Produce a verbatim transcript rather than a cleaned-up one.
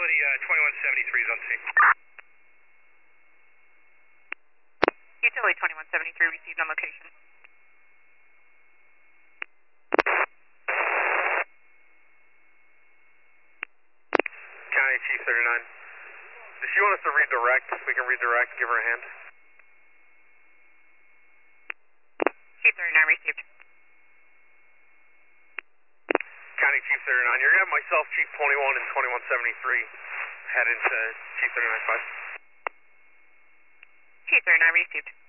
Utility uh, twenty-one seventy-three is on scene. Utility twenty-one seventy-three received on location. County Chief thirty-nine. Does she want us to redirect? We can redirect, give her a hand. Chief thirty-nine received. County Chief thirty-nine. You're going to have myself, Chief twenty-one, and twenty-one seventy-three head into Chief thirty-nine five. Chief thirty-nine received.